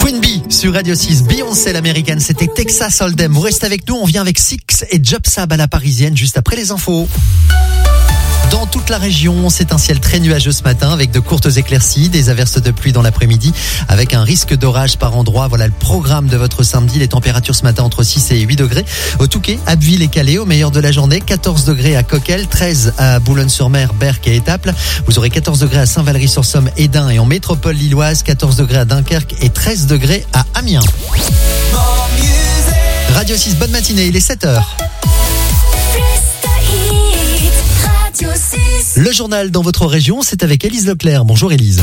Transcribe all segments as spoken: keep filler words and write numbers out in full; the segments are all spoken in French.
Queen Bee sur Radio six, Beyoncé l'américaine, c'était Texas Hold'em. Vous restez avec nous, on vient avec Six et Job Sab à la parisienne juste après les infos. Dans toute la région, c'est un ciel très nuageux ce matin avec de courtes éclaircies, des averses de pluie dans l'après-midi avec un risque d'orage par endroit. Voilà le programme de votre samedi. Les températures ce matin entre six et huit degrés. Au Touquet, Abbeville et Calais, au meilleur de la journée. quatorze degrés à Coquel, treize à Boulogne-sur-Mer, Berck et Étaples. Vous aurez quatorze degrés à Saint-Valery-sur-Somme, Édin et en métropole lilloise. quatorze degrés à Dunkerque et treize degrés à Amiens. Radio six, bonne matinée, il est sept heures. Le journal dans votre région, c'est avec Élise Leclerc. Bonjour Élise.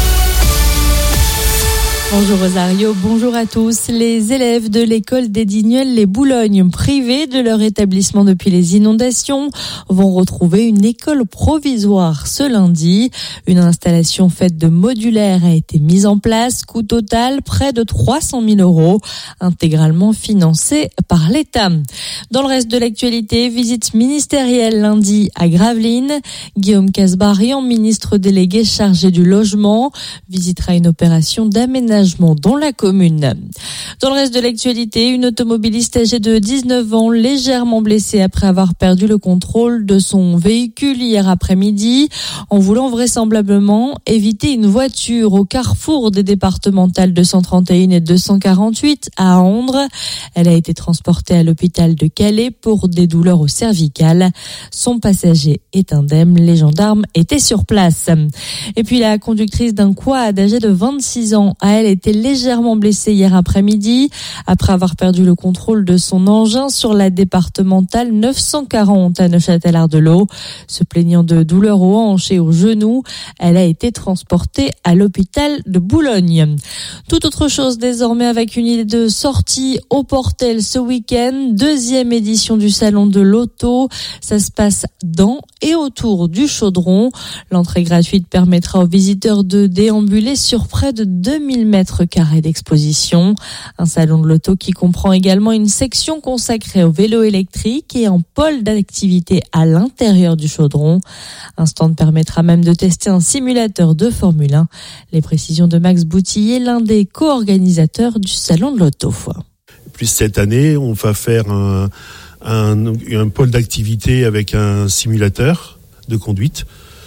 Bonjour Rosario, bonjour à tous. Les élèves de l'école des Digneul-les-Boulognes, privés de leur établissement depuis les inondations, vont retrouver une école provisoire ce lundi. Une installation faite de modulaires a été mise en place. Coût total, près de trois cent mille euros, intégralement financé par l'État. Dans le reste de l'actualité, visite ministérielle lundi à Gravelines. Guillaume Casbarian, ministre délégué chargé du logement, visitera une opération d'aménagement dans la commune. Dans le reste de l'actualité, une automobiliste âgée de dix-neuf ans, légèrement blessée après avoir perdu le contrôle de son véhicule hier après-midi, en voulant vraisemblablement éviter une voiture au carrefour des départementales deux cent trente et un et deux cent quarante-huit à Andres. Elle a été transportée à l'hôpital de Calais pour des douleurs au cervical. Son passager est indemne. Les gendarmes étaient sur place. Et puis la conductrice d'un quad âgée de vingt-six ans, à elle était légèrement blessée hier après-midi après avoir perdu le contrôle de son engin sur la départementale neuf cent quarante à Neufchâtel-Ardelot. Se plaignant de douleurs aux hanches et aux genoux, elle a été transportée à l'hôpital de Boulogne. Tout autre chose désormais avec une idée de sortie au Portel ce week-end. Deuxième édition du salon de l'auto. Ça se passe dans et autour du Chaudron. L'entrée gratuite permettra aux visiteurs de déambuler sur près de deux mille mètres carrés d'exposition. Un salon de l'auto qui comprend également une section consacrée au vélo électrique et un pôle d'activité à l'intérieur du Chaudron. Un stand permettra même de tester un simulateur de Formule un. Les précisions de Max Boutillier, l'un des co-organisateurs du salon de l'auto. Plus cette année, on va faire un, un, un pôle d'activité avec un simulateur de conduite.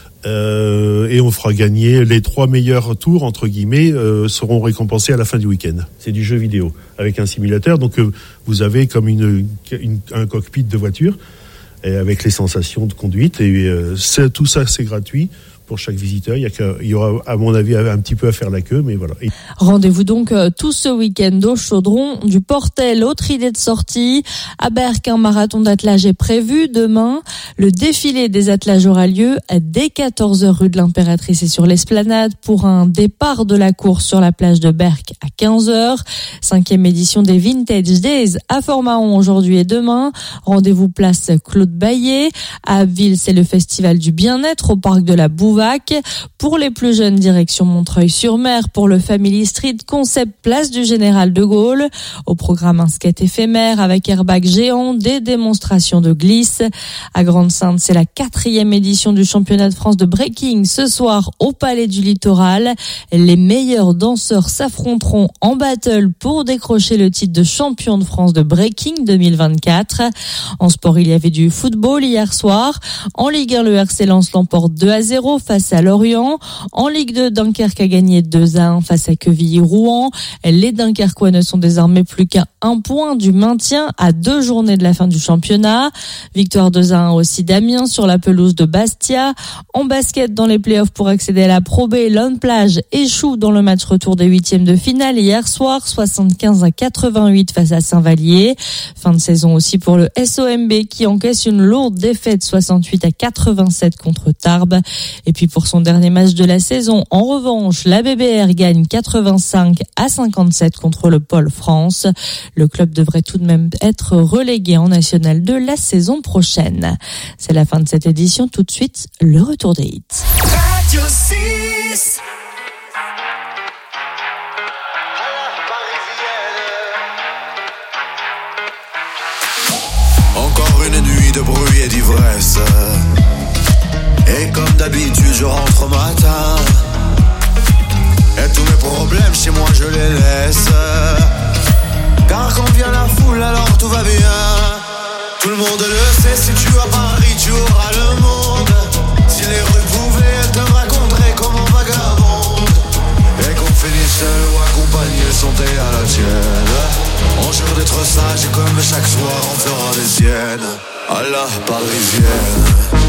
Euh, et on fera gagner les trois meilleurs tours, entre guillemets, euh, seront récompensés à la fin du week-end. C'est du jeu vidéo avec un simulateur, donc euh, vous avez comme une, une un cockpit de voiture et avec les sensations de conduite et euh, c'est, tout ça c'est gratuit. Pour chaque visiteur, il y, a que, il y aura à mon avis un petit peu à faire la queue, mais voilà. Rendez-vous donc tout ce week-end au Chaudron du Portel. Autre idée de sortie, à Berck, un marathon d'attelage est prévu demain. Le défilé des attelages aura lieu dès quatorze heures rue de l'Impératrice et sur l'Esplanade pour un départ de la course sur la plage de Berck à quinze heures. Cinquième édition des Vintage Days à Fort-Mahon aujourd'hui et demain. Rendez-vous place Claude Baillet. À Abbeville, c'est le festival du bien-être au parc de la Bouva. Pour les plus jeunes, direction Montreuil-sur-Mer pour le Family Street concept place du Général de Gaulle. Au programme un skate éphémère avec airbag géant, des démonstrations de glisse. À Grande-Sainte, c'est la quatrième édition du championnat de France de breaking ce soir au Palais du Littoral. Les meilleurs danseurs s'affronteront en battle pour décrocher le titre de champion de France de breaking deux mille vingt-quatre. En sport, il y avait du football hier soir. En Ligue un, le R C Lens l'emporte deux à zéro face à Lorient. En Ligue deux, Dunkerque a gagné deux à un face à Quevilly-Rouen. Les Dunkerquois ne sont désormais plus qu'à un point du maintien à deux journées de la fin du championnat. Victoire deux à un aussi d'Amiens sur la pelouse de Bastia. En basket, dans les playoffs pour accéder à la Pro B, Lone Plage échoue dans le match retour des huitièmes de finale hier soir, soixante-quinze à quatre-vingt-huit face à Saint-Vallier. Fin de saison aussi pour le S O M B qui encaisse une lourde défaite soixante-huit à quatre-vingt-sept contre Tarbes. Et puis pour son dernier match de la saison, en revanche, la B B R gagne quatre-vingt-cinq à cinquante-sept contre le Pôle France. Le club devrait tout de même être relégué en National deux la saison prochaine. C'est la fin de cette édition. Tout de suite, le retour des hits. Radio six. Encore une nuit de bruit et d'ivresse. Et comme d'habitude je rentre au matin. Et tous mes problèmes chez moi je les laisse. santé à la tienne. On jure d'être sage et comme chaque soir on fera des siennes. À la parisienne.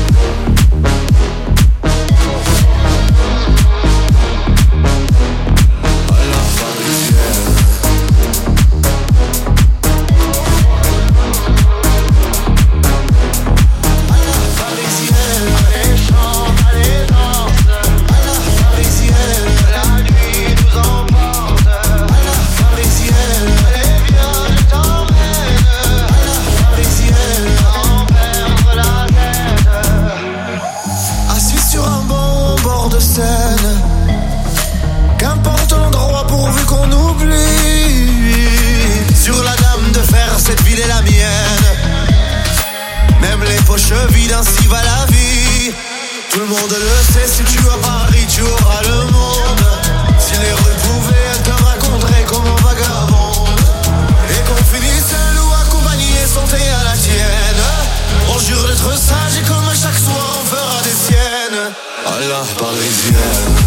Qu'importe l'endroit pourvu qu'on oublie. Sur la dame de fer, cette ville est la mienne. Même les poches vides, ainsi va la vie. Tout le monde le sait, si tu as Paris, tu auras le monde. Si les rues pouvaient te raconter comme un vagabond, et qu'on finisse seul ou accompagné, santé à la tienne. On jure d'être sage et comme chaque soir on fera des siennes. À la parisienne.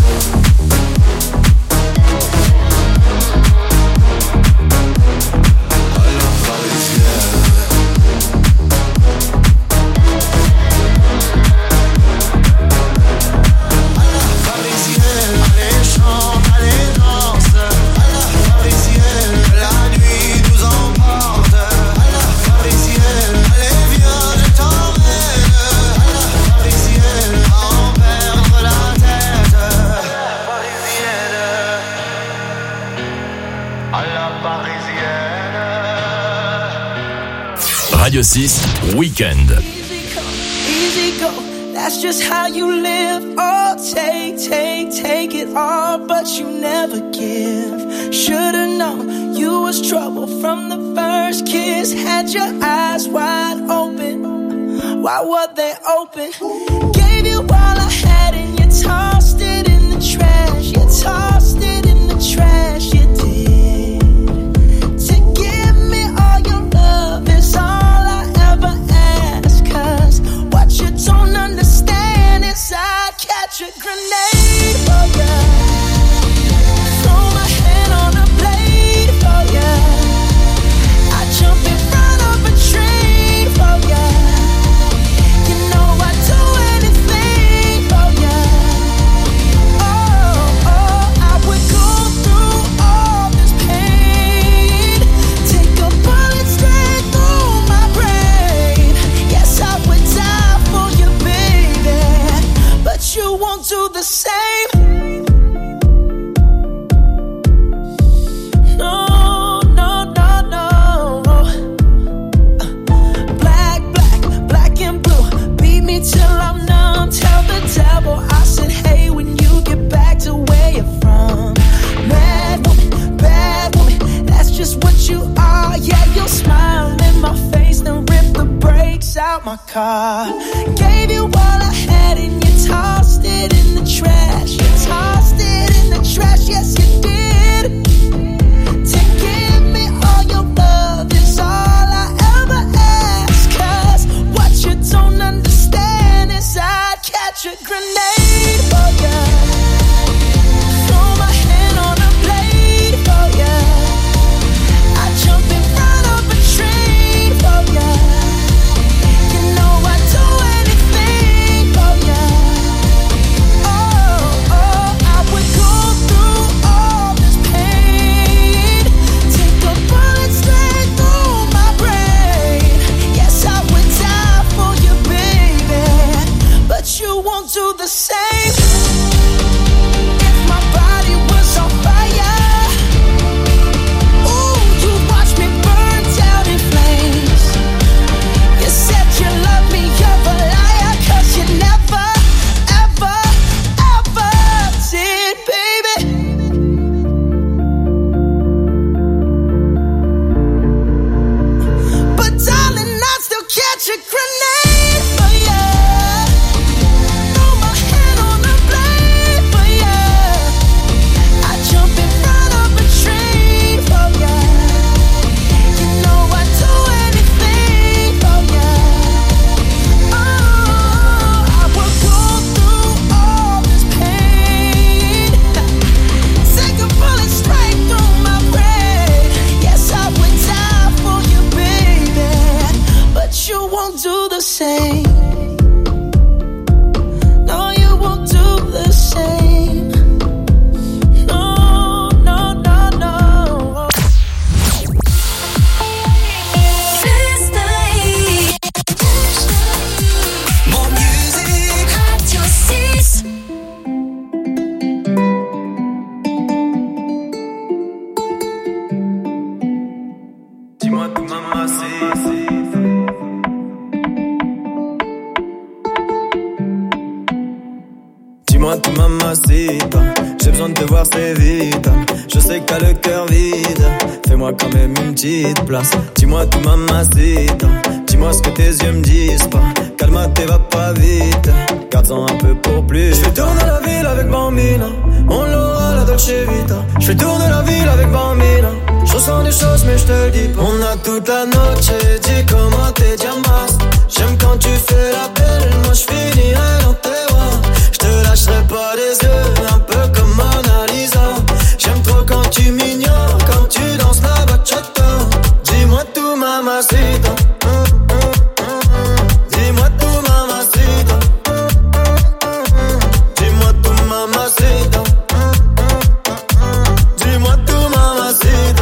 Radio six Weekend. Easy come, easy go. That's just how you live. Oh, take, take, take it all, but you never give. Should've known you was trouble from the first kiss. Had your eyes wide open. Why were they open? Gave you all I had and you tossed it in the trash. You tossed it in the trash. You did. To give me all your love is all don't understand is I'd catch a grenade for ya. Throw my hand on a blade for ya. I'd jump in front of a train for ya. You know I'd do anything for ya. Oh, oh, I would go through all this pain. Take a bullet straight through my brain. Yes, I would die. But you won't do the same. No, no, no, no. Black, black, black and blue. Beat me till I'm numb. Tell the devil I said, hey, when you get back to where you're from. Mad woman, bad woman, that's just what you are. Yeah, you'll smile in my face, then rip the brakes out my car. Gave you all I had and you tossed it in the trash. You tossed it in the trash, yes you did. To give me all your love is all I ever ask. Cause what you don't understand is I'd catch a grenade for ya. Throw my hand on a blade for ya. I'd jump in front of a train for ya. You know I'd do anything for ya. Oh, oh, I would go through all mamacita. J'ai besoin de te voir, c'est vite. Je sais que t'as le cœur vide. Fais-moi quand même une petite place. Dis-moi tout, mamacita. Dis-moi ce que tes yeux me disent pas. Calme-toi, va pas vite. Garde-en un peu pour plus. Je fais tourner la ville avec Bambina. On l'aura la Dolce Vita. Je fais tourner la ville avec Bambina. Je ressens des choses mais je te le dis pas. On a toute la noche, dis comment t'es diamant. J'aime quand tu fais la belle. Moi je finirai dans tes bras. Je te lâcherai pas les yeux. Un peu comme Mona Lisa. J'aime trop quand tu m'ignores. Quand tu danses la bachata. Dis-moi tout, mamacita. Dis-moi tout, mamacita. Dis-moi tout, mamacita. Dis-moi tout, mamacita.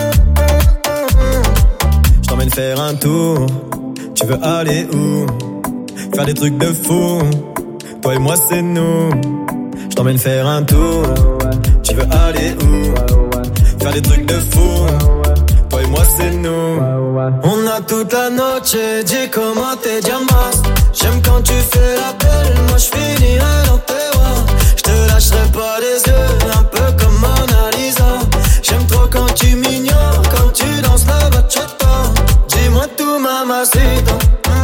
Je t'emmène faire un tour. Tu veux aller où? Faire des trucs de fou. Toi et moi c'est nous. Je t'emmène faire un tour. Tu veux aller où? Faire des trucs de fou. Toi et moi c'est nous. On a toute la noche, dis comment t'es diamant. J'aime quand tu fais la belle. Moi je finirai dans tes bras. Je te lâcherai pas les yeux. Un peu comme Mona Lisa. J'aime trop quand tu m'ignores. Quand tu danses la bachata. Dis-moi tout, mamacita.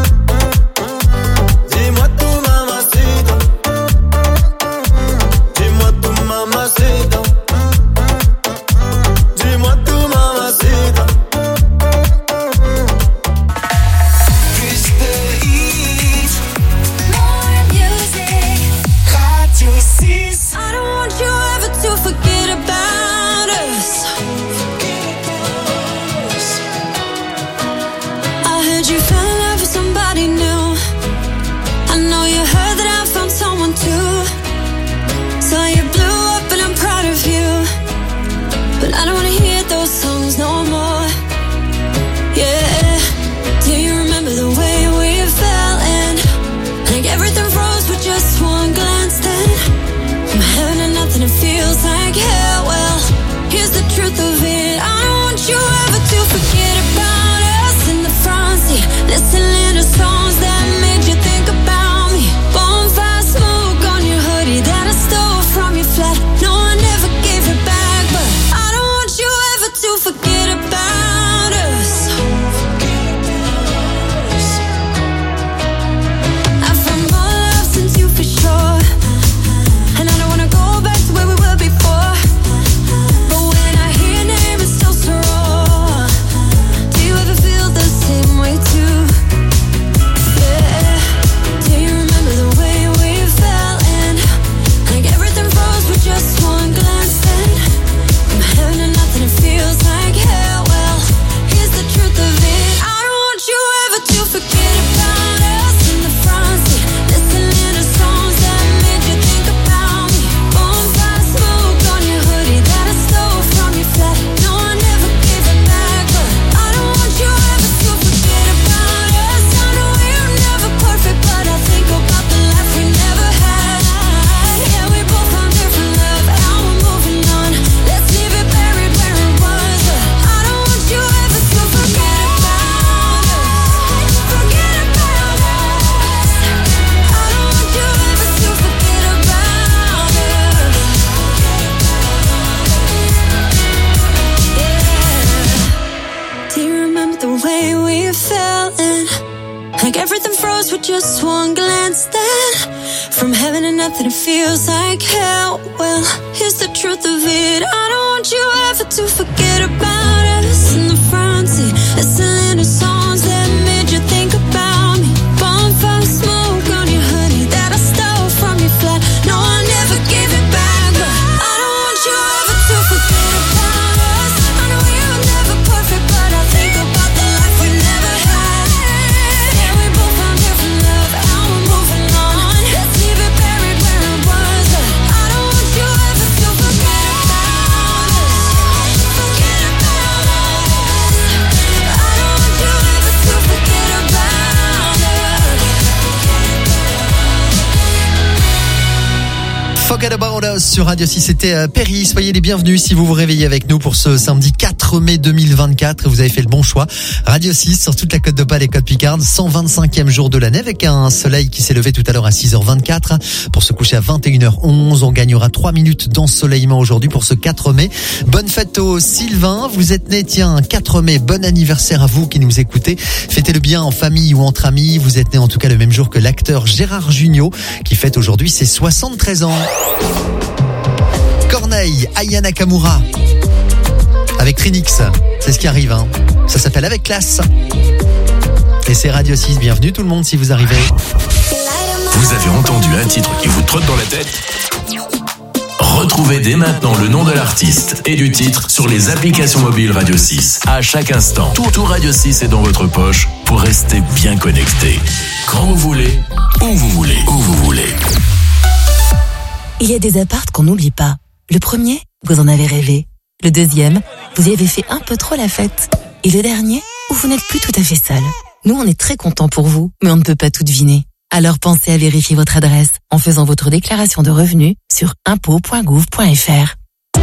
Dis-moi tout, mamacita. Dis-moi tout, mamacita. Dis-moi tout, mamacita. Plus de hits, more music, Radio six. I don't want you ever to forget about us. I heard you fell in love with somebody new. I know you heard that I found someone too. So you blew up and I'm proud of you. But I don't wanna hear those songs no more. Yeah. Do you remember the way we fell in? Like everything froze with just one glance then. From heaven to nothing, it feels like hell. Well, here's the truth of it. I don't want you ever to forget about us in the front seat. Listening to songs that made you think about me. Bonfire smoke on your hoodie that I stole from your flat. No, I never gave it back, but I don't want you ever to forget about us. I found more love since you for sure. And I don't wanna go back to where we were before. But when I hear your name, it's still so raw. Do you ever feel the same way too? Yeah. Do you remember the way we fell in? Like everything froze with just one glance then. From heaven to nothing, it feels like hell. Well, here's the truth of it. I don't want you ever to forget about us in the front seat. Listening to songs that made you think about me. Bonfire smoke on your hoodie that I stole from your flat. No, I never gave it back, but I don't want you ever to forget about us. I know we're never perfect, but I think about the life we never had. Yeah, we both found different love, now we're moving on. Let's leave it buried where it was. But I don't want you ever to forget about us. Forget about us. I don't want you ever to forget about us. Yeah. Do you remember the way we fell in? Like everything froze with just one glance then. From heaven to nothing, it feels like hell. Well, here's the truth of it. I don't want you ever to forget about us in the front seat. Listening to songs that made you think about me. Bonfire smoke on your hoodie that I stole from your flat. No, I never gave it back, but I don't want you ever to forget about us. I know we were never perfect, but I think about the life we never had. Yeah, we both found different love, now we're moving on. Let's leave it buried where it was. But I don't want you ever to forget about us. Forget about sur Radio six. C'était Perry. Soyez les bienvenus si vous vous réveillez avec nous pour ce samedi quatre mai deux mille vingt-quatre. Vous avez fait le bon choix. Radio six sur toute la Côte d'Opale et Côte Picarde. cent vingt-cinquième jour de l'année avec un soleil qui s'est levé tout à l'heure à six heures vingt-quatre pour se coucher à vingt et une heures onze. On gagnera trois minutes d'ensoleillement aujourd'hui pour ce quatre mai. Bonne fête aux Sylvain. Vous êtes né, tiens, quatre mai. Bon anniversaire à vous qui nous écoutez. Fêtez-le bien en famille ou entre amis. Vous êtes né en tout cas le même jour que l'acteur Gérard Jugnot qui fête aujourd'hui ses soixante-treize ans. Corneille, Aya Nakamura avec Trinix, c'est ce qui arrive, hein. Ça s'appelle Avec Classe. Et c'est Radio six, bienvenue tout le monde si vous arrivez. Vous avez entendu un titre qui vous trotte dans la tête ? Retrouvez dès maintenant le nom de l'artiste et du titre sur les applications mobiles Radio six. À chaque instant, tout, tout Radio six est dans votre poche pour rester bien connecté. Quand vous voulez, où vous voulez, où vous voulez. Il y a des apparts qu'on n'oublie pas. Le premier, vous en avez rêvé. Le deuxième, vous y avez fait un peu trop la fête. Et le dernier, où vous n'êtes plus tout à fait seul. Nous, on est très contents pour vous, mais on ne peut pas tout deviner. Alors pensez à vérifier votre adresse en faisant votre déclaration de revenus sur impôts point gouv point f r.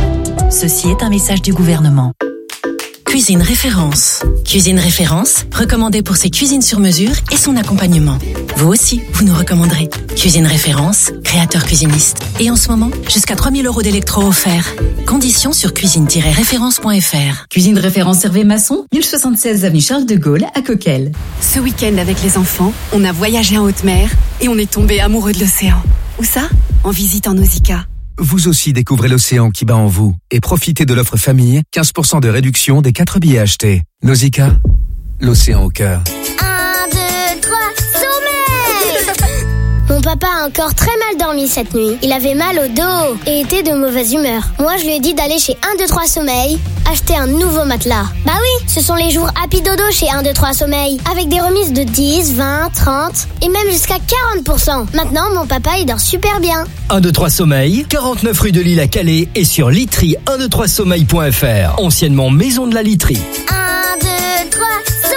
Ceci est un message du gouvernement. Cuisine Référence. Cuisine Référence, recommandée pour ses cuisines sur mesure et son accompagnement. Vous aussi, vous nous recommanderez. Cuisine Référence, créateur cuisiniste. Et en ce moment, jusqu'à trois mille euros d'électro offerts. Conditions sur cuisine tiret référence point f r. Cuisine Référence Hervé Masson, mille soixante-seize avenue Charles de Gaulle à Coquelles. Ce week-end avec les enfants, on a voyagé en haute mer et on est tombé amoureux de l'océan. Où ça ? En visite en Nausicaa. Vous aussi découvrez l'océan qui bat en vous et profitez de l'offre famille, quinze pour cent de réduction des quatre billets achetés. Nausicaa, l'océan au cœur. un, deux, trois, sommeil! Mon papa a encore très mal dormi cette nuit. Il avait mal au dos et était de mauvaise humeur. Moi, je lui ai dit d'aller chez un, deux, trois, sommeil, acheter un nouveau matelas. Bah oui, ce sont les jours Happy Dodo chez un, deux, trois, sommeil, avec des remises de dix, vingt, trente et même jusqu'à quarante pour cent. Maintenant, mon papa, il dort super bien. un, deux, trois, sommeil, quarante-neuf rue de Lille à Calais et sur literie un, deux, trois, sommeil point f r, anciennement maison de la literie. un, deux, trois,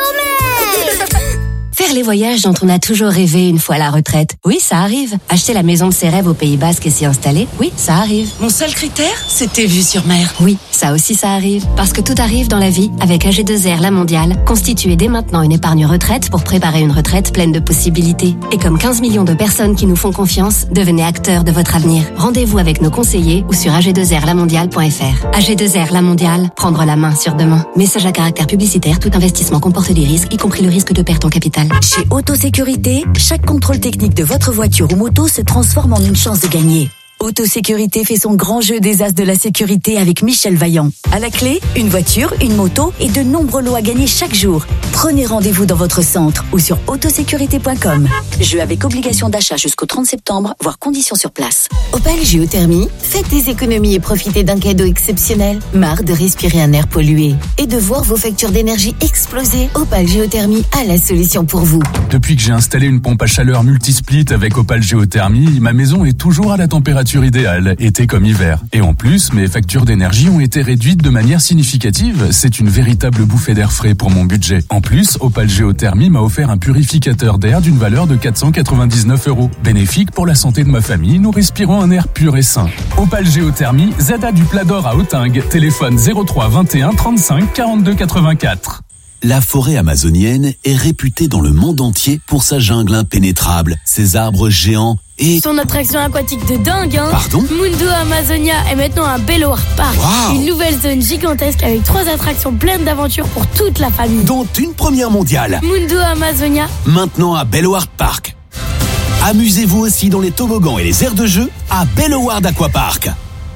sommeil! Faire les voyages dont on a toujours rêvé une fois à la retraite. Oui, ça arrive. Acheter la maison de ses rêves au Pays Basque et s'y installer. Oui, ça arrive. Mon seul critère, c'était vue sur mer. Oui, ça aussi ça arrive. Parce que tout arrive dans la vie avec A G deux R La Mondiale. Constituez dès maintenant une épargne retraite pour préparer une retraite pleine de possibilités. Et comme quinze millions de personnes qui nous font confiance, devenez acteurs de votre avenir. Rendez-vous avec nos conseillers ou sur a g deux r la mondiale point f r. A G deux R La Mondiale, prendre la main sur demain. Message à caractère publicitaire, tout investissement comporte des risques, y compris le risque de perte en capital. Chez Autosécurité, chaque contrôle technique de votre voiture ou moto se transforme en une chance de gagner. Autosécurité fait son grand jeu des as de la sécurité avec Michel Vaillant. À la clé, une voiture, une moto et de nombreux lots à gagner chaque jour. Prenez rendez-vous dans votre centre ou sur autosécurité point com. Jeu avec obligation d'achat jusqu'au trente septembre, voire conditions sur place. Opale Géothermie, faites des économies et profitez d'un cadeau exceptionnel. Marre de respirer un air pollué et de voir vos factures d'énergie exploser. Opale Géothermie a la solution pour vous. Depuis que j'ai installé une pompe à chaleur multisplit avec Opale Géothermie, ma maison est toujours à la température idéale, été comme hiver. Et en plus, mes factures d'énergie ont été réduites de manière significative. C'est une véritable bouffée d'air frais pour mon budget. En plus, Opale Géothermie m'a offert un purificateur d'air d'une valeur de quatre cent quatre-vingt-dix-neuf euros. Bénéfique pour la santé de ma famille, nous respirons un air pur et sain. Opale Géothermie, Zada du Plat d'Or à Autingue, téléphone zéro trois vingt et un trente-cinq quarante-deux quatre-vingt-quatre. La forêt amazonienne est réputée dans le monde entier pour sa jungle impénétrable, ses arbres géants et... Son attraction aquatique de dingue, hein. Pardon ? Mundo Amazonia est maintenant un Bellower Park. Wow. Une nouvelle zone gigantesque avec trois attractions pleines d'aventures pour toute la famille. Dont une première mondiale. Mundo Amazonia. Maintenant à Bellower Park. Amusez-vous aussi dans les toboggans et les aires de jeu à Bellower Aquapark.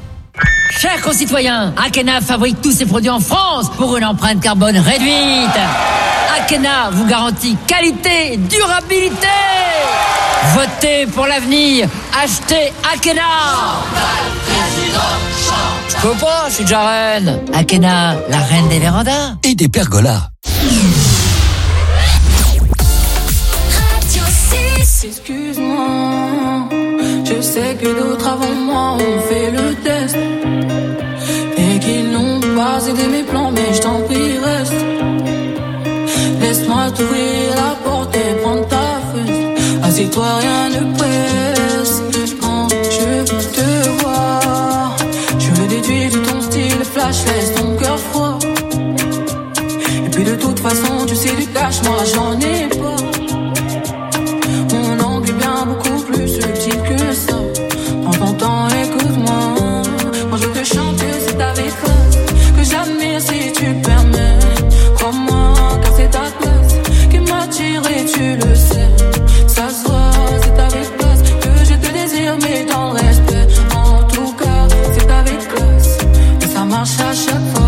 Chers concitoyens, Akena fabrique tous ses produits en France pour une empreinte carbone réduite. Akena vous garantit qualité et durabilité. Votez pour l'avenir. Achetez Akena. Je peux pas, je suis déjà reine. Akena, la reine des vérandas. Et des pergolas. Excuse-moi, je sais que d'autres avant moi ont fait le test et qu'ils n'ont pas aidé mes plans, mais je t'en prie reste. Laisse-moi t'ouvrir la porte et prendre ta fesse. Assieds-toi, rien ne presse. Quand je te vois, c'est du cash, moi j'en ai pas. Mon angle est bien beaucoup plus subtil que ça. Prends ton temps, écoute-moi. Moi je te chante, c'est avec classe que j'admire si tu permets. Crois-moi, car c'est ta classe qui m'attire et tu le sais. Ça se voit, c'est avec classe que je te désire, mais dans le respect. En tout cas, c'est avec classe et ça marche à chaque fois.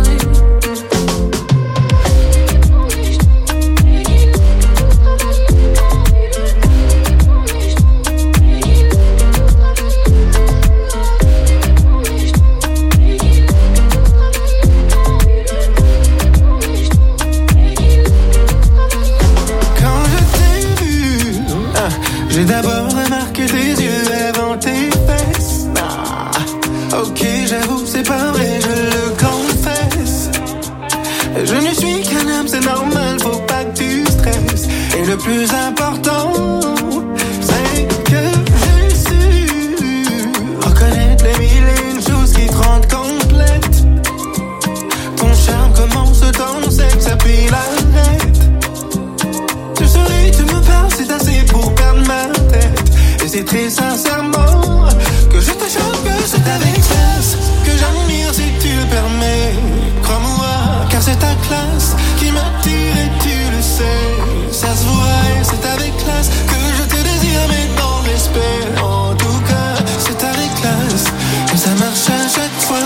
J'ai d'abord remarqué tes yeux avant tes fesses. Ah, ok, j'avoue, c'est pas vrai, je le confesse. Je ne suis qu'un homme, c'est normal, faut pas que tu stresses. Et le plus important, c'est que j'ai su reconnaître les mille et une choses qui te rendent complète. Ton charme commence dans le sexe, puis l'arrête. Tu souris, tu me parles, c'est assez pour perdre ma tête. Et c'est très sincèrement que je te chante, que c'est avec classe que j'admire si tu le permets. Crois-moi, car c'est ta classe qui m'attire et tu le sais. Ça se voit et c'est avec classe que je te désire, mais dans le respect. En tout cas, c'est avec classe et ça marche à chaque fois.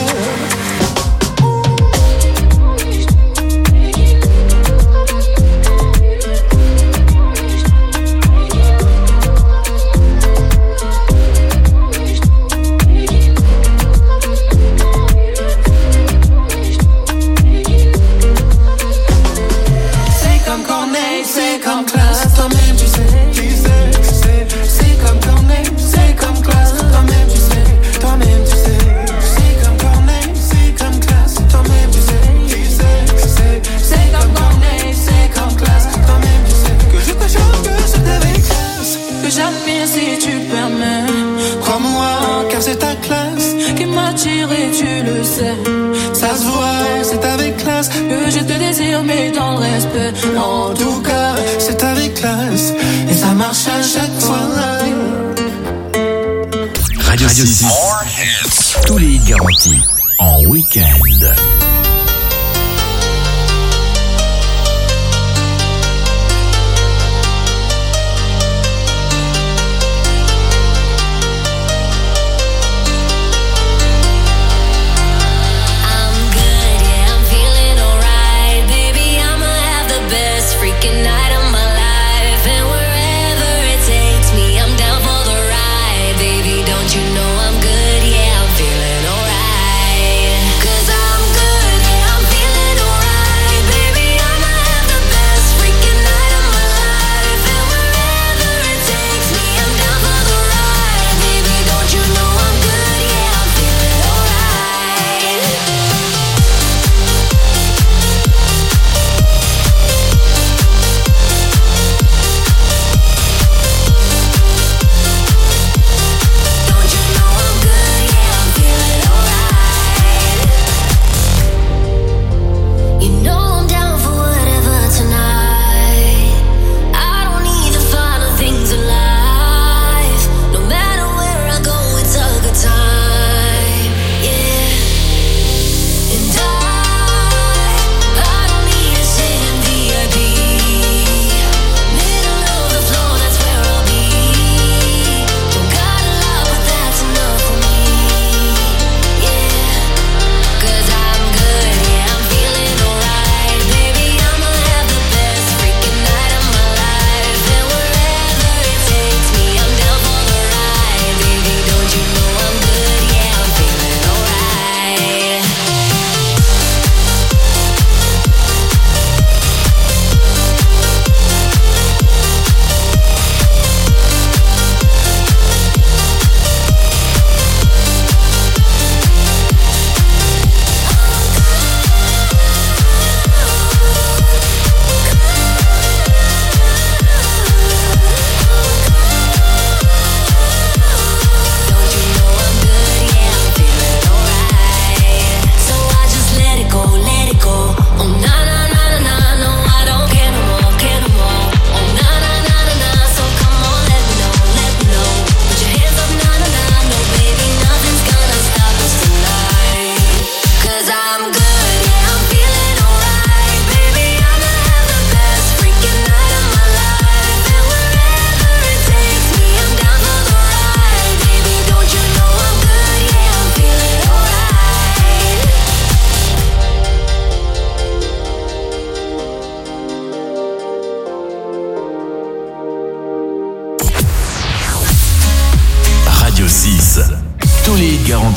C'est comme classe, toi-même tu sais, tu sais, tu sais. C'est comme Corneille, c'est comme classe, toi-même tu sais, toi-même tu sais. C'est comme Corneille, c'est comme classe, toi-même tu sais, tu sais, tu sais. C'est comme Corneille, c'est comme classe, toi-même tu sais. Que je te chante, que c'est avec classe que j'admire si tu permets. Crois-moi, car c'est ta classe qui m'attire et tu le sais. Ça se voit, c'est avec classe que je te désire, mais dans le respect. En tout cas, c'est avec classe et ça marche à chaque fois. Radio six, tous les hits garantis en week-end. Freaking night of my life, and wherever it takes me, I'm down for the ride. Baby, don't you know I'm good? Yeah, I'm feeling alright. 'Cause I'm good.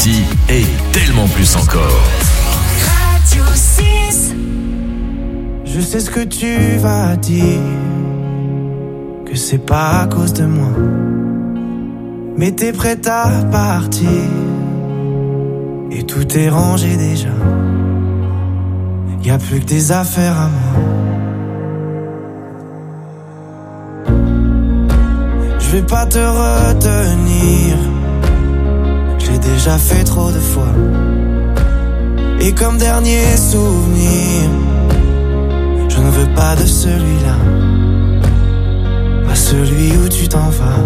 City et tellement plus encore. Radio six. Je sais ce que tu vas dire, que c'est pas à cause de moi, mais t'es prête à partir et tout est rangé déjà. Y'a plus que des affaires à moi. Je vais pas te retenir, je l'ai déjà fait trop de fois. Et comme dernier souvenir, je ne veux pas de celui-là, pas celui où tu t'en vas.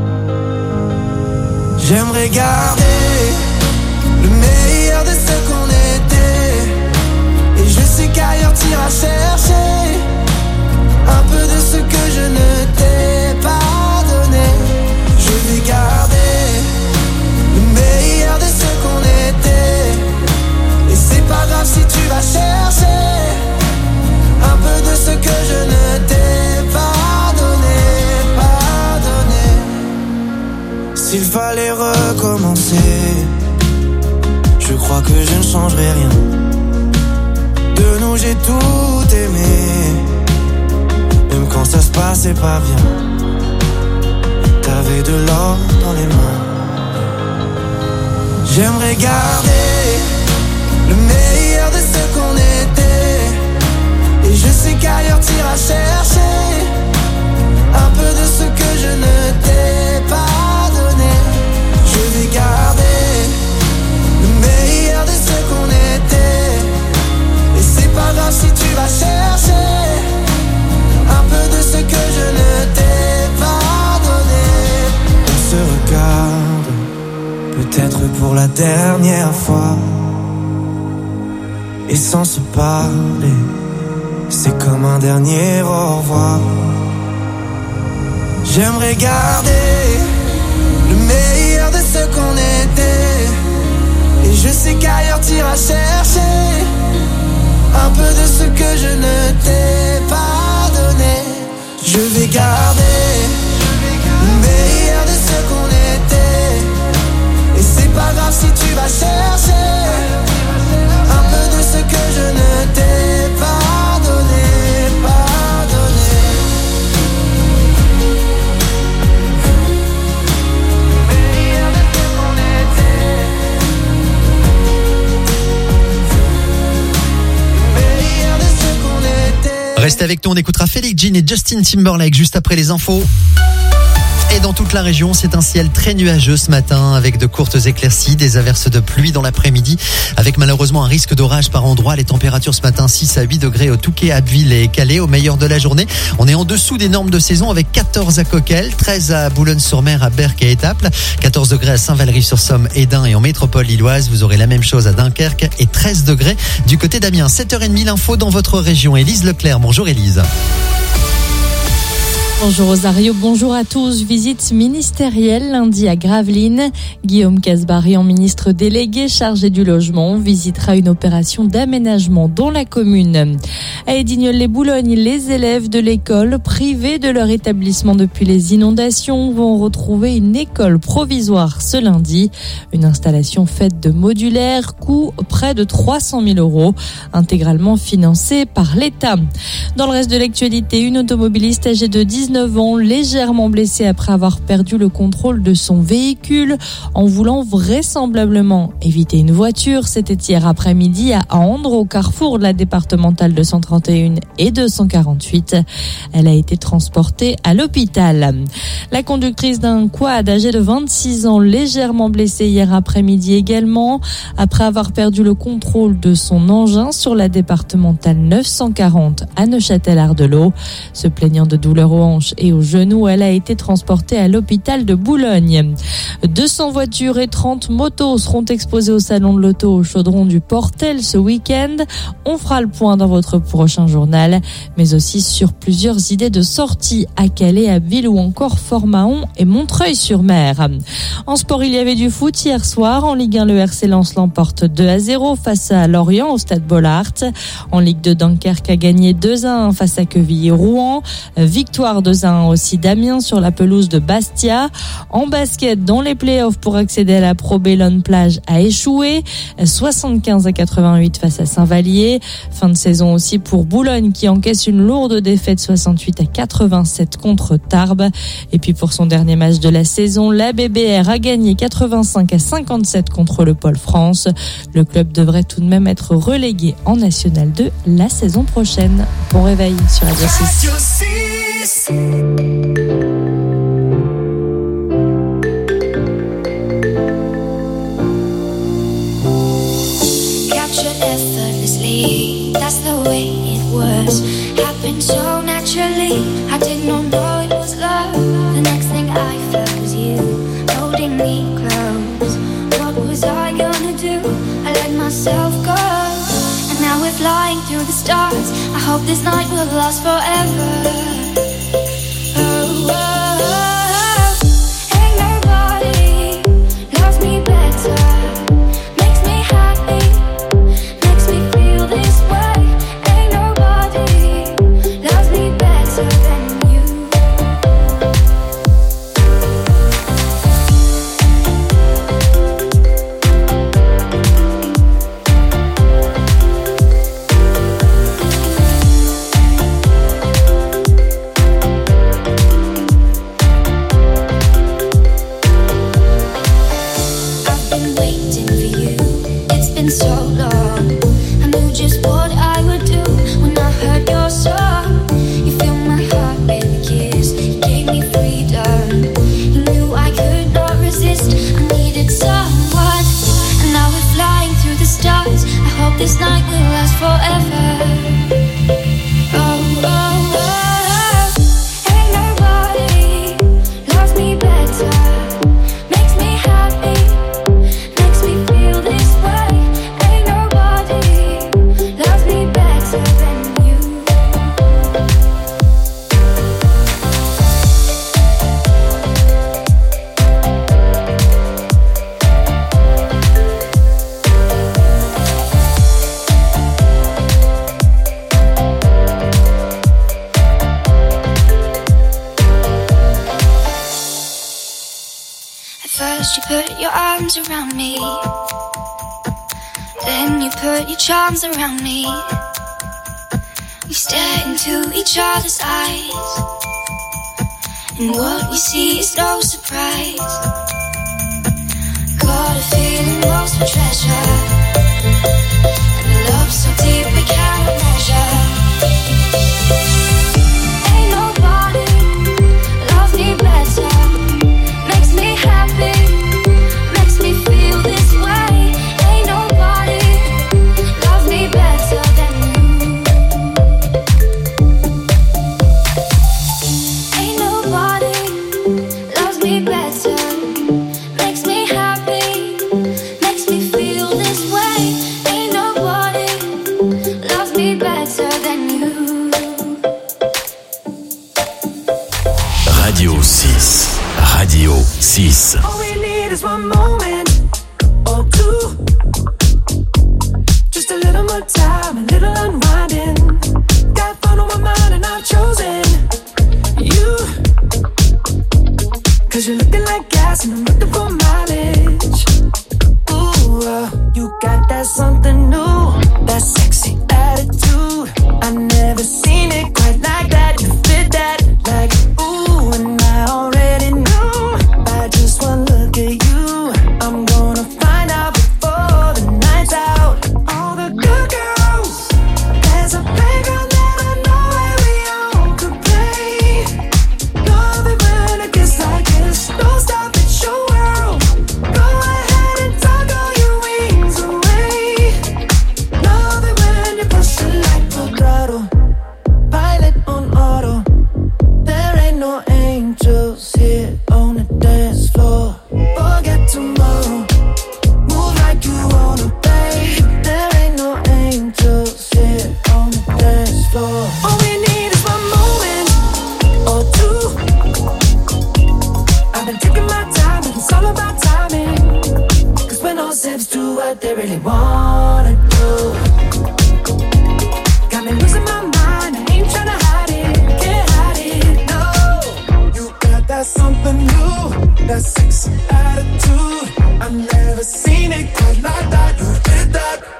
J'aimerais garder le meilleur de ce qu'on était, et je sais qu'ailleurs t'iras chercher un peu de ce que je ne t'ai pas donné. Je vais garder le meilleur de ce qu'on était, et c'est pas grave si tu vas chercher un peu de ce que je ne t'ai pas donné, pas donné. S'il fallait recommencer, je crois que je ne changerai rien. De nous j'ai tout aimé, même quand ça se passait pas bien. T'avais de l'or dans les mains. J'aimerais garder le meilleur de ce qu'on était, et je sais qu'ailleurs t'iras chercher un peu de ce que je ne t'ai pas donné. Je vais garder le meilleur de ce qu'on était, et c'est pas grave si tu vas chercher un peu de ce que je ne t'ai pas donné. On se regarde, peut-être pour la dernière fois, et sans se parler, c'est comme un dernier au revoir. J'aimerais garder le meilleur de ce qu'on était, et je sais qu'ailleurs t'iras chercher un peu de ce que je ne t'ai pas donné. Je vais garder le meilleur de ce qu'on était, et c'est pas grave si tu vas chercher un peu de ce que je ne t'ai pas donné, pas donné. Le meilleur de ce qu'on était, le meilleur de ce qu'on était. Restez avec nous, on écoutera Felix Jean et Justin Timberlake juste après les infos. Et dans toute la région, c'est un ciel très nuageux ce matin avec de courtes éclaircies, des averses de pluie dans l'après-midi avec malheureusement un risque d'orage par endroits. Les températures ce matin six à huit degrés au Touquet, Abbeville et Calais. Au meilleur de la journée, on est en dessous des normes de saison avec quatorze à Coquelles, treize à Boulogne-sur-Mer, à Berck et Étaples, quatorze degrés à Saint-Valery-sur-Somme, Édin et en métropole lilloise. Vous aurez la même chose à Dunkerque et treize degrés du côté d'Amiens. sept heures trente, l'info dans votre région. Élise Leclerc, bonjour Élise. Bonjour Rosario, bonjour à tous. Visite ministérielle lundi à Gravelines. Guillaume Casbarian, ministre délégué chargé du logement, visitera une opération d'aménagement dans la commune. À Edignolles-les-Boulognes, les élèves de l'école privés de leur établissement depuis les inondations vont retrouver une école provisoire ce lundi. Une installation faite de modulaires, coût près de trois cent mille euros, intégralement financée par l'État. Dans le reste de l'actualité, une automobiliste âgée de dix-neuf ans, légèrement blessée après avoir perdu le contrôle de son véhicule en voulant vraisemblablement éviter une voiture. C'était hier après-midi à Andres, au carrefour de la départementale deux cent trente et un et deux cent quarante-huit. Elle a été transportée à l'hôpital. La conductrice d'un quad âgée de vingt-six ans, légèrement blessée hier après-midi également, après avoir perdu le contrôle de son engin sur la départementale neuf cent quarante à Neuchâtel-Ardelot. Se plaignant de douleurs aux hanches et aux genoux, elle a été transportée à l'hôpital de Boulogne. deux cents voitures et trente motos seront exposées au salon de l'auto au chaudron du Portel ce week-end. On fera le point dans votre prochain journal, mais aussi sur plusieurs idées de sortie à Calais, Abbeville ou encore Fort-Mahon et Montreuil-sur-Mer. En sport, il y avait du foot hier soir. En Ligue un, le R C Lens l'emporte deux à zéro face à Lorient au stade Bollaert. En Ligue deux, Dunkerque a gagné deux à un face à Quevilly-Rouen. Victoire deux à un aussi d'Amiens sur la pelouse de Bastia. En basket, dans les playoffs pour accéder à la Pro B, Lone Plage a échoué. soixante-quinze à quatre-vingt-huit face à Saint-Vallier. Fin de saison aussi pour Boulogne qui encaisse une lourde défaite soixante-huit à quatre-vingt-sept contre Tarbes. Et puis pour son dernier match de la saison, la B B R a gagné quatre-vingt-cinq à cinquante-sept contre le Pôle France. Le club devrait tout de même être relégué en National deux la saison prochaine. Bon réveil sur Radio six. Radio six. Captured effortlessly, that's the way it was. Happened so naturally, I did not know it was love. The next thing I felt was you, holding me close. What was I gonna do? I let myself go. And now we're flying through the stars. I hope this night will last forever. Oh, oh, oh. Ain't nobody loves me better. Makes me happy, makes me feel this way. Ain't nobody loves me better than you. I've been waiting for you. It's been so long. I knew just what I would do when I heard your song. You filled my heart with a kiss. You gave me freedom. You knew I could not resist. I needed someone. And now we're flying through the stars. I hope this night will last forever. Oh, oh, oh. Ain't nobody loves me better. Makes me happy, makes me feel this way. Ain't nobody loves me better than you. At first you put your arms around me, then you put your charms around me. We stare into each other's eyes, and what we see is no surprise. Got a feeling lost for treasure, and a love so deep we cannot measure. Ain't nobody loves me better. Makes me happy, makes me feel this way. Ain't nobody loves me better than you. Ain't nobody loves me better. Makes me happy, makes me feel this way. Ain't nobody loves me better than you. Radio six. Radio six. All we need is one moment or two. Just a little more time, a little unwinding. Got fun on my mind and I've chosen you. Cause you're looking like gas and I'm looking for mileage. Ooh, uh, you got that something new, that sexy attitude. I never seen it quite like that. You fit that like ooh, and I already knew by just one look at you. I'm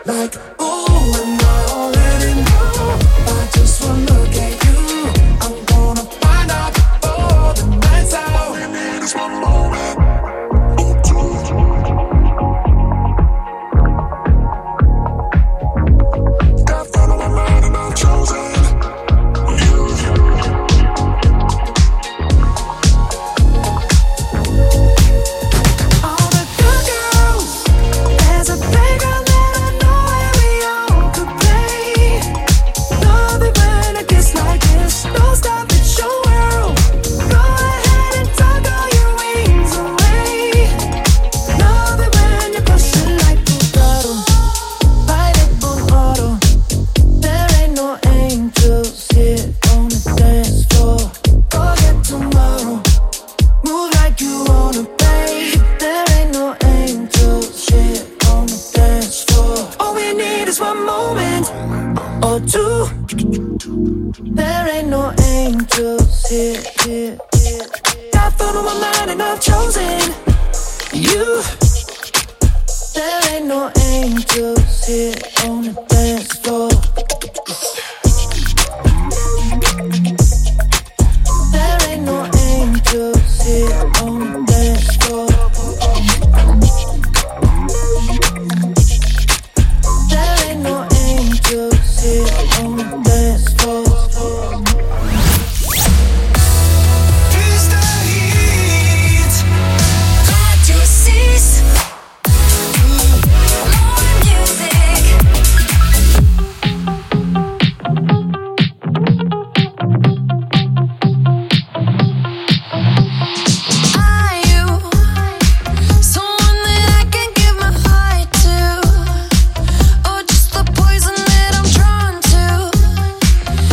Like, ooh, and I already know. I just wanna look at you. I'm gonna find out before the night's out. All we need is one moment. Oh, two. Got fun on my mind and I've chosen you. All the good girls, there's a playground that I know where we all could play. Love it when it gets like this. Don't stop, it's your world. Go ahead and tuck all your wings away. Love it when you push it like a throttle. Ride it on auto. There ain't no angels here on the dance floor. Forget tomorrow. Move like you wanna play. There ain't no angels here on the dance floor. All we need is one moment or two. There ain't no angels here, here, here. Got fun on my mind and I've chosen you. There ain't no angels here on the dance floor. There ain't no angels here on the dance floor. There ain't no angels here on the dance floor. Plus de hits, Radio six. More music. Are you someone that I can give my heart to, or just the poison that I'm drawn to?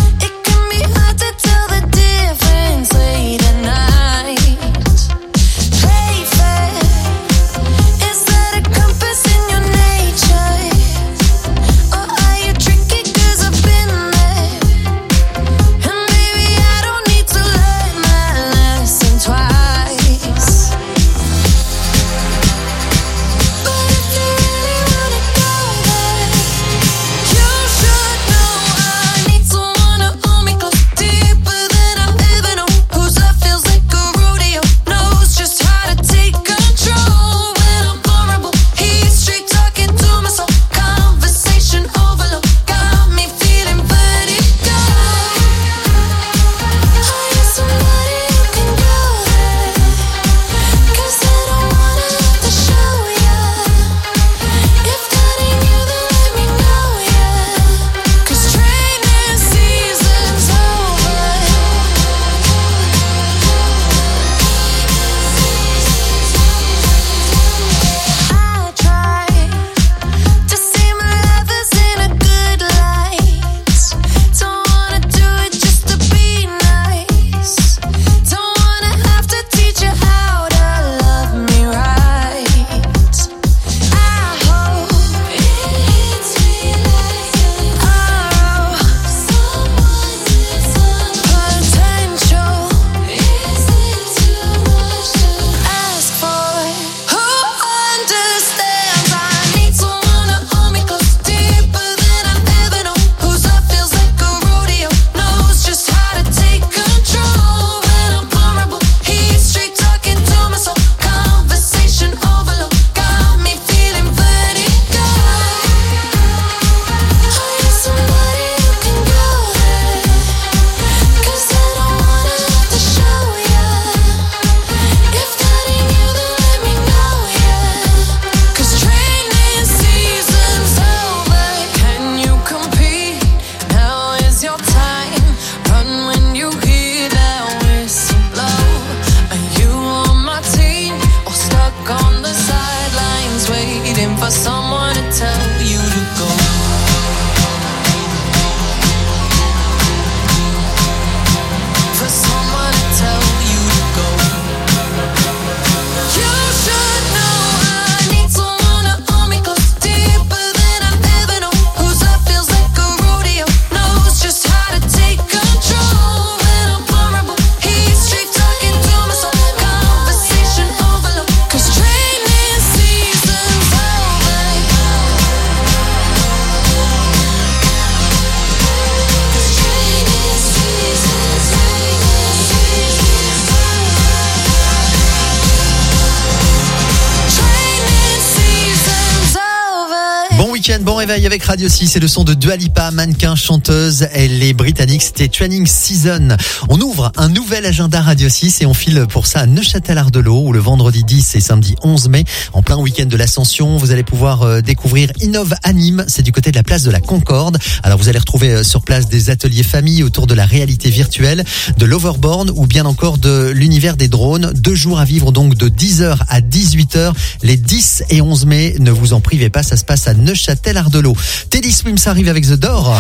Etienne, bon réveil avec Radio six, c'est le son de Dua Lipa, mannequin, chanteuse. Elle est britannique, c'était Training Season. On ouvre un nouvel agenda Radio six et on file pour ça à Neuchâtel-Ardelot où le vendredi dix et samedi onze mai, en plein week-end de l'Ascension, vous allez pouvoir euh, découvrir Innov Anime, c'est du côté de la place de la Concorde. Alors vous allez retrouver euh, sur place des ateliers famille autour de la réalité virtuelle, de l'overboard ou bien encore de l'univers des drones. Deux jours à vivre donc de dix heures à dix-huit heures les dix et onze mai. Ne vous en privez pas, ça se passe à Neuchâtel-Ardelot. Teddy Swims arrive avec The Door.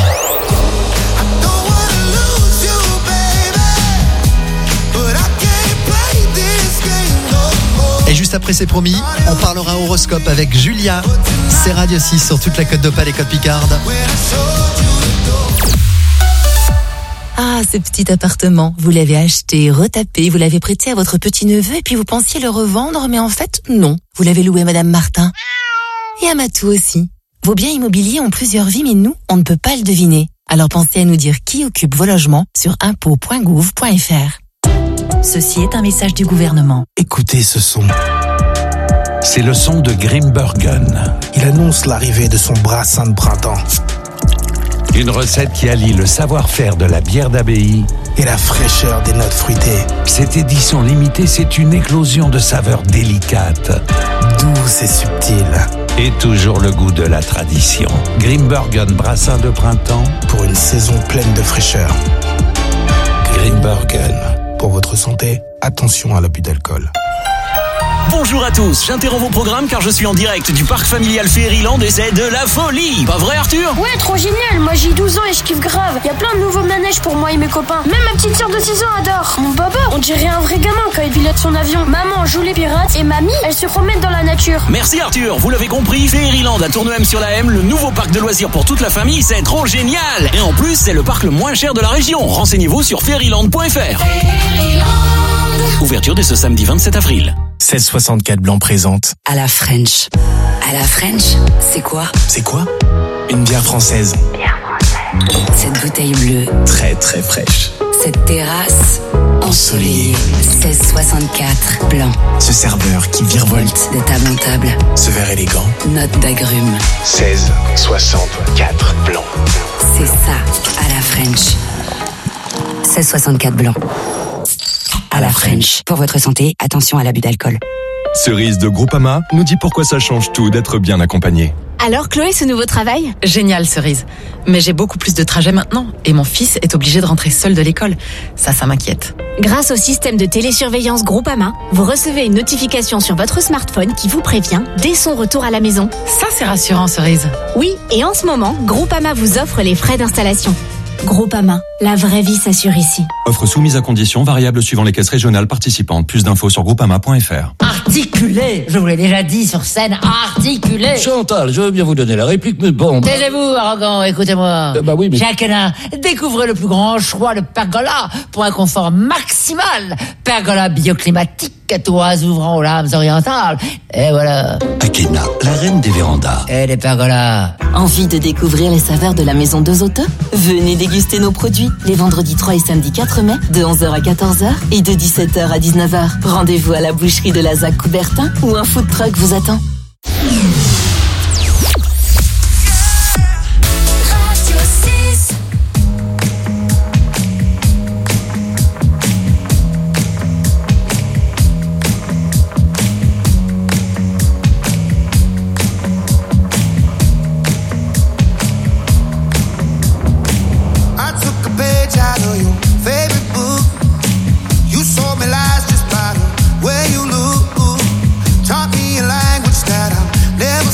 Et juste après, c'est promis, on parlera horoscope avec Julia. C'est Radio six sur toute la côte d'Opale et côte Picarde. Ah, ce petit appartement, vous l'avez acheté, retapé, vous l'avez prêté à votre petit-neveu et puis vous pensiez le revendre, mais en fait, non. Vous l'avez loué à Madame Martin. Et à Matou aussi. Vos biens immobiliers ont plusieurs vies, mais nous, on ne peut pas le deviner. Alors pensez à nous dire qui occupe vos logements sur impôts point gouv point f r. Ceci est un message du gouvernement. Écoutez ce son. C'est le son de Grimbergen. Il annonce l'arrivée de son brassin de printemps. Une recette qui allie le savoir-faire de la bière d'abbaye et la fraîcheur des notes fruitées. Cette édition limitée, c'est une éclosion de saveurs délicates, douces et subtiles. Et toujours le goût de la tradition. Grimbergen brassin de printemps pour une saison pleine de fraîcheur. Grimbergen. Pour votre santé, attention à l'abus d'alcool. Bonjour à tous, j'interromps vos programmes car je suis en direct du parc familial Fairyland et c'est de la folie. Pas vrai Arthur? Ouais, trop génial, moi j'ai douze ans et je kiffe grave. Il y a plein de nouveaux manèges pour moi et mes copains. Même ma petite sœur de six ans adore. Mon papa, on dirait un vrai gamin quand il pilote son avion. Maman joue les pirates et mamie, elle se promène dans la nature. Merci Arthur, vous l'avez compris, Fairyland à Tournehem-sur-la-M, le nouveau parc de loisirs pour toute la famille, c'est trop génial. Et en plus, c'est le parc le moins cher de la région. Renseignez-vous sur fairyland point f r. Ouverture dès ce samedi vingt-sept avril. seize soixante-quatre Blanc présente. À la French. À la French, c'est quoi? C'est quoi? Une bière française. Bière française. Cette bouteille bleue. Très très fraîche. Cette terrasse ensoleillée. seize soixante-quatre Blanc. Ce serveur qui virevolte. De table en table. Ce verre élégant. Note d'agrumes. seize soixante-quatre Blanc. C'est ça, à la French. seize soixante-quatre Blanc. À la French. Pour votre santé, attention à l'abus d'alcool. Cerise de Groupama nous dit pourquoi ça change tout d'être bien accompagné. Alors Chloé, ce nouveau travail? Génial Cerise. Mais j'ai beaucoup plus de trajets maintenant et mon fils est obligé de rentrer seul de l'école. Ça, ça m'inquiète. Grâce au système de télésurveillance Groupama, vous recevez une notification sur votre smartphone qui vous prévient dès son retour à la maison. Ça, c'est rassurant Cerise. Oui, et en ce moment, Groupama vous offre les frais d'installation. Groupama, la vraie vie s'assure ici. Offre soumise à conditions variables suivant les caisses régionales participantes. Plus d'infos sur groupama point f r. Articulé, je vous l'ai déjà dit sur scène, articulé. Chantal, je veux bien vous donner la réplique, mais bon... Taisez-vous, arrogant, écoutez-moi. Euh, bah oui, mais... Jacques Hénin, découvrez le plus grand choix de pergola pour un confort maximal. Pergola bioclimatique à toits ouvrant aux lames orientales. Et voilà. Akena, la reine des vérandas. Et des pergolas. Envie de découvrir les saveurs de la maison de Zote? Venez déguster nos produits les vendredis trois et samedi quatre mai de onze heures à quatorze heures et de dix-sept heures à dix-neuf heures. Rendez-vous à la boucherie de la Z A C Coubertin où un food truck vous attend. Never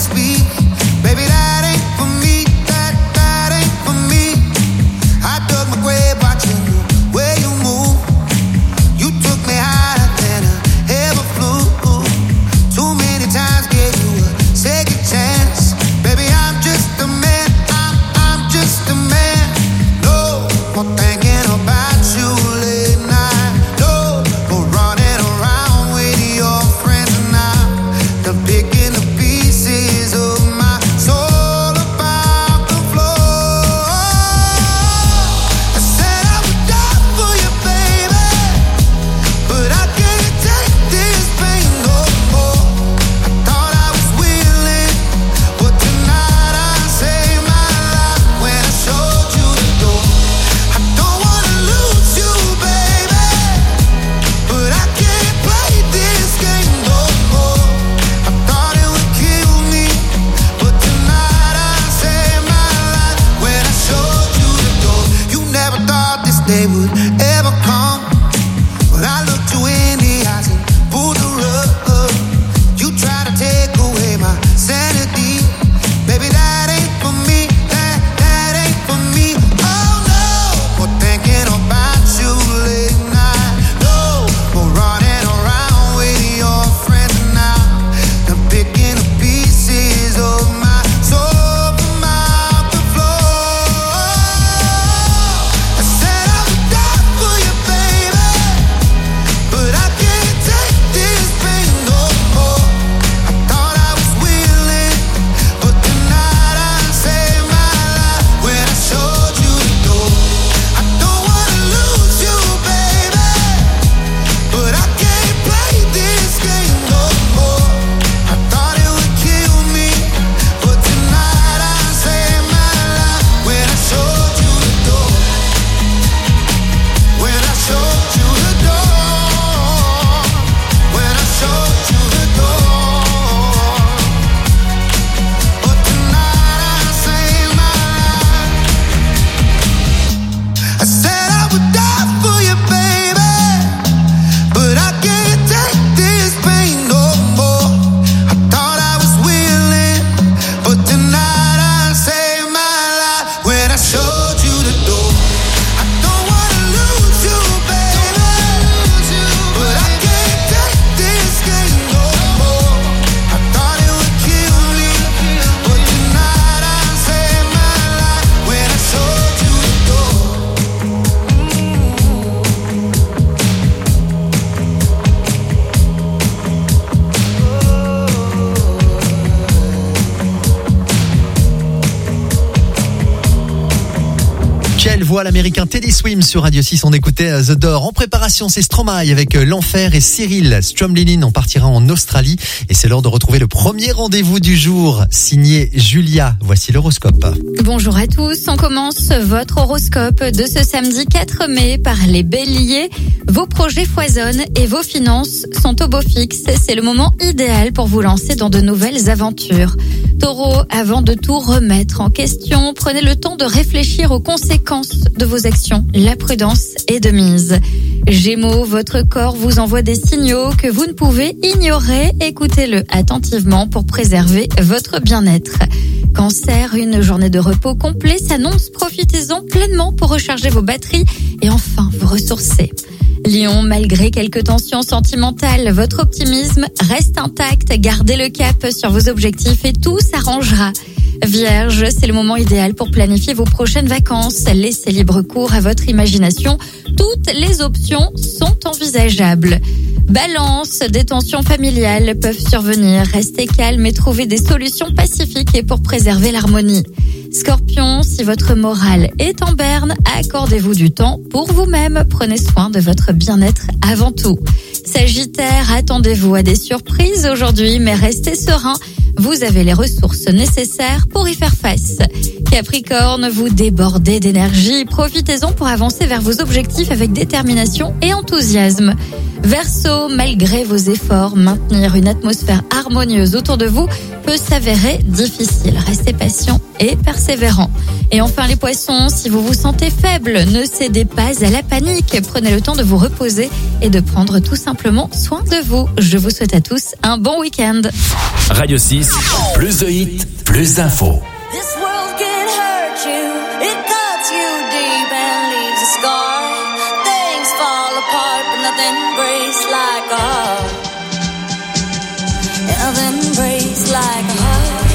they would ever come. When I looked you in the eyes and pulled the rug, you try to take away my sanity. Baby, that ain't for me, that, that ain't for me. Oh no, we're thinking about you late night. No, we're running around with your friends now. They're picking up pieces of my soul from out the floor. I said I would die for you, baby, but I can't take this pain no more. I thought I was willing, but tonight I saved my life when I showed you the door. I don't wanna lose you, baby, but I can't play this game no more. I thought it would kill me, but tonight I saved my life when I showed you the door. When I showed you the door. When I showed you the door. But tonight I saved my life. I said I would die for you, baby, but I can't take this pain no more. I thought I was willing, but tonight I saved my life when I showed you the door. I don't wanna lose you, baby, but I can't take this game no more. I thought it would kill me, but tonight I saved my life when I showed you the door. Quelle voix, l'américain Teddy Swims sur Radio six. On écoutait euh, The Door. En préparation, c'est Stromae avec euh, L'Enfer et Cyril Stromlinin. On partira en Australie et c'est l'heure de retrouver le premier rendez-vous du jour, signé Julia. Voici l'horoscope. Bonjour à tous, on commence votre horoscope de ce samedi quatre mai par les béliers. Vos projets foisonnent et vos finances sont au beau fixe. C'est le moment idéal pour vous lancer dans de nouvelles aventures. Taureau, avant de tout remettre en question, prenez le temps de réfléchir aux conséquences de vos actions. La prudence est de mise. Gémeaux, votre corps vous envoie des signaux que vous ne pouvez ignorer. Écoutez-le attentivement pour préserver votre bien-être. Cancer, une journée de repos complet s'annonce. Profitez-en pleinement pour recharger vos batteries et enfin vous ressourcer. Lion, malgré quelques tensions sentimentales, votre optimisme reste intact. Gardez le cap sur vos objectifs et tout s'arrangera. Vierge, c'est le moment idéal pour planifier vos prochaines vacances. Laissez libre cours à votre imagination. Toutes les options sont envisageables. Balance, des tensions familiales peuvent survenir. Restez calme et trouvez des solutions pacifiques et pour préserver l'harmonie. Scorpion, si votre morale est en berne, accordez-vous du temps pour vous-même. Prenez soin de votre bien-être avant tout. Sagittaire, attendez-vous à des surprises aujourd'hui, mais restez serein. Vous avez les ressources nécessaires pour y faire face. Capricorne, vous débordez d'énergie. Profitez-en pour avancer vers vos objectifs avec détermination et enthousiasme. Verseau, malgré vos efforts, maintenir une atmosphère harmonieuse autour de vous peut s'avérer difficile. Restez patient et persévérant. Et enfin les poissons, si vous vous sentez faible, ne cédez pas à la panique. Prenez le temps de vous reposer et de prendre tout simplement soin de vous. Je vous souhaite à tous un bon week-end. Radio six, plus de hits, plus d'infos. This world can hurt you, it cuts you deep and leaves a scar. Things fall apart, but nothing breaks like a heart. Nothing breaks like a heart.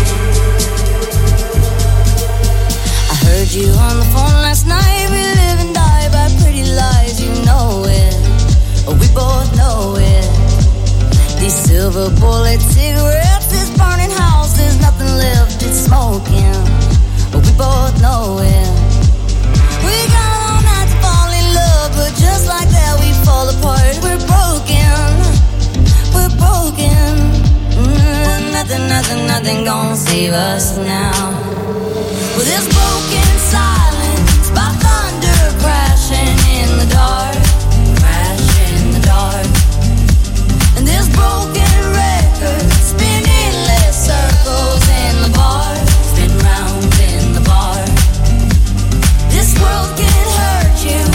I heard you on the phone last night. We live and die by pretty lies, you know it. We both know it. These silver bullet cigarettes, this burning house, there's nothing left, it's smoking. But we both know it. We got all night to fall in love, but just like that we fall apart. We're broken, we're broken. Mm, nothing, nothing, nothing gonna save us now. With this broken silence, by thunder crashing in the dark, crash in the dark. And this broken record spinning less circles in the bar, spin round in the bar. This world can hurt you,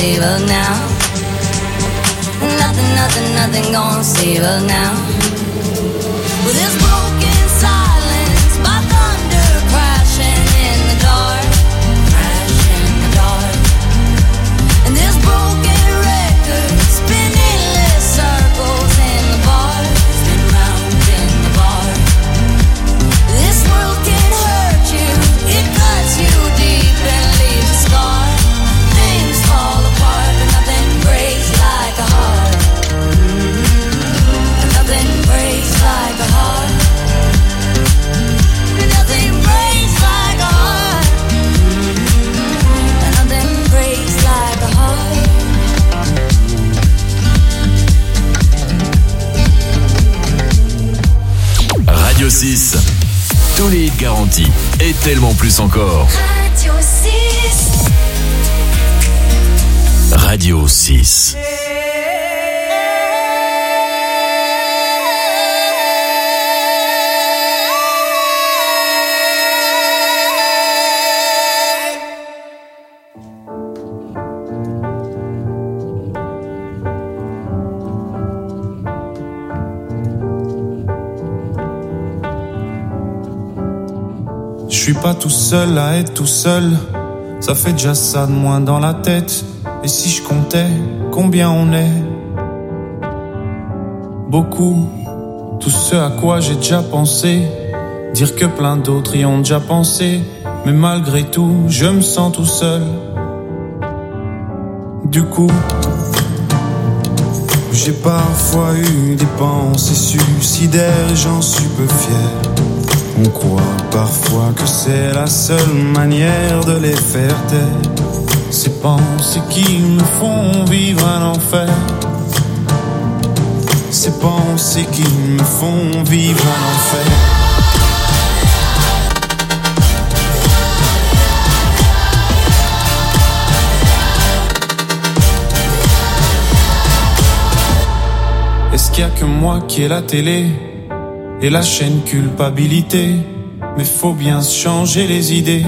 save us now. Nothing, nothing, nothing gonna save us now. With this broken silence, my thunder crashing in the dark, crashing in the dark. And this broken record spinning less circles in the bar, spin round in the bar. This world can hurt you, it cuts you deep and leaves a scar. Things fall apart, but nothing breaks like a heart. Mm-hmm. Nothing breaks like a heart. Nothing breaks like a heart. Mm-hmm. Nothing breaks like a heart. Radio six, tous les hits garantis et tellement plus encore. Radio six. Radio six. Je suis pas tout seul à être tout seul, ça fait déjà ça de moins dans la tête. Et si je comptais combien on est? Beaucoup, tout ce à quoi j'ai déjà pensé, dire que plein d'autres y ont déjà pensé. Mais malgré tout, je me sens tout seul. Du coup, j'ai parfois eu des pensées suicidaires et j'en suis peu fier. On croit parfois que c'est la seule manière de les faire taire. Ces pensées qui me font vivre un enfer. Ces pensées qui me font vivre un enfer. Est-ce qu'il y a que moi qui ai la télé et la chaîne culpabilité? Mais faut bien se changer les idées.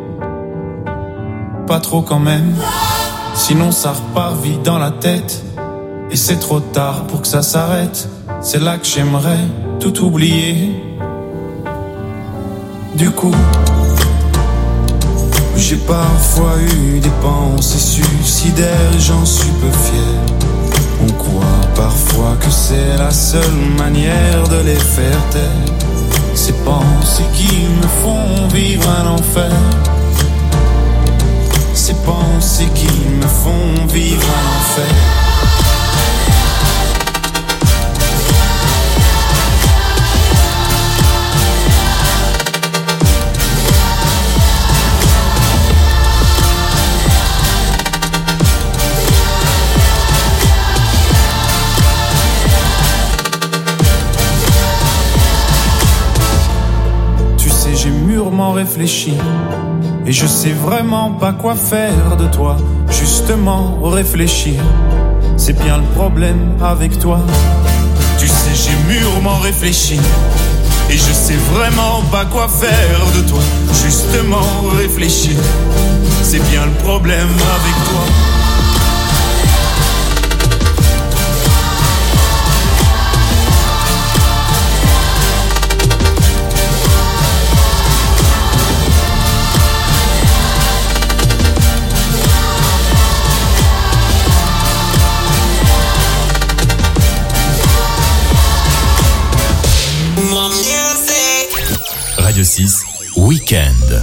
Pas trop quand même, sinon ça repart vite dans la tête. Et c'est trop tard pour que ça s'arrête. C'est là que j'aimerais tout oublier. Du coup, j'ai parfois eu des pensées suicidaires et j'en suis peu fier. On croit parfois que c'est la seule manière de les faire taire. Ces pensées qui me font vivre un enfer. Ces pensées qui me font vivre un enfer. Réfléchi et je sais vraiment pas quoi faire de toi. Justement réfléchir, c'est bien le problème avec toi. Tu sais j'ai mûrement réfléchi et je sais vraiment pas quoi faire de toi. Justement réfléchir, c'est bien le problème avec toi. Radio six, Weekend.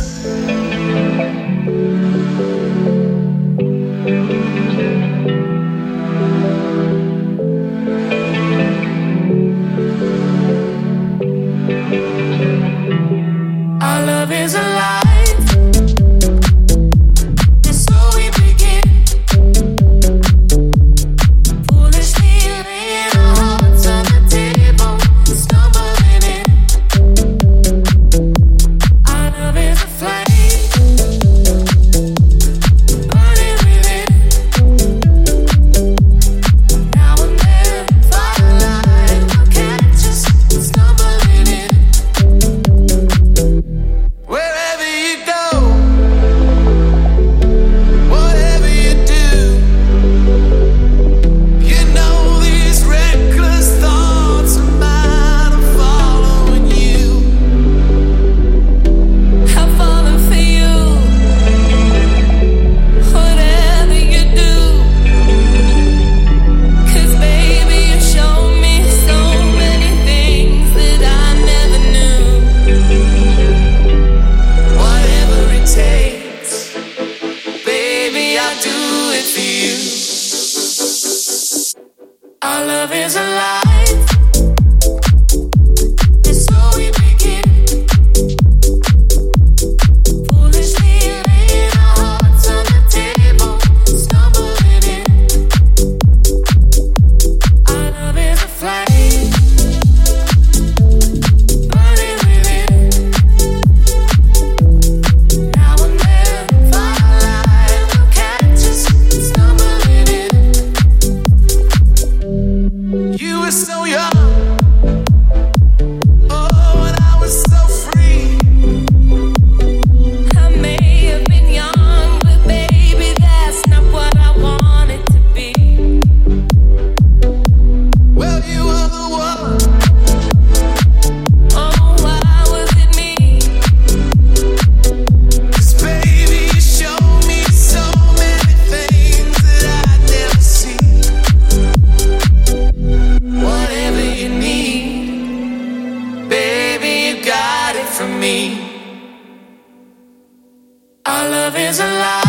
Our love is alive. And so we begin. Foolishly laying our hearts on the table, stumbling in. Our love is a flame, burning within. Now and then, firelight will catch us stumbling in. Wherever you love is a lie.